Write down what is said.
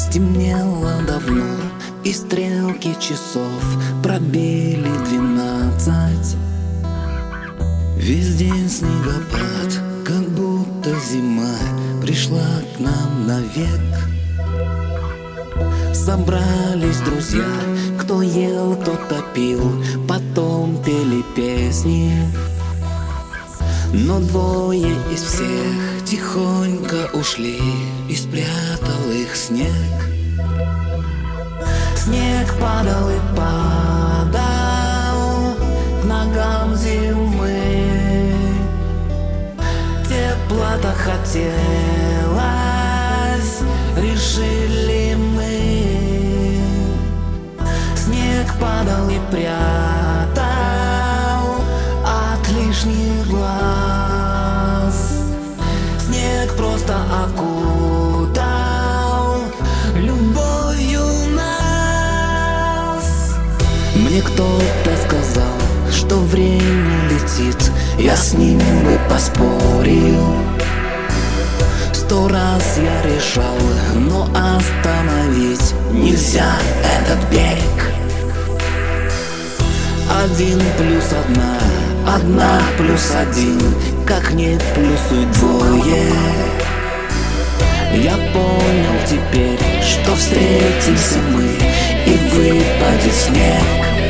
Стемнело давно, и стрелки часов пробили 12. Везде снегопад, как будто зима пришла к нам навек. Собрались друзья, кто ел, кто топил, потом пели песни. Но двое из всех тихонько ушли, и спрятал их снег. Снег падал и падал к ногам зимы. Тепла-то хотелось, решили мы. Снег падал и прятал от лишних глаз. Снег просто окутал любовью нас. Мне кто-то сказал, что время летит, я с ним бы поспорил. 100 раз я решал, но остановить нельзя этот берег. 1+1, 1+1, как не плюсуй двое. Я понял теперь, что встретимся мы, и выпадет снег.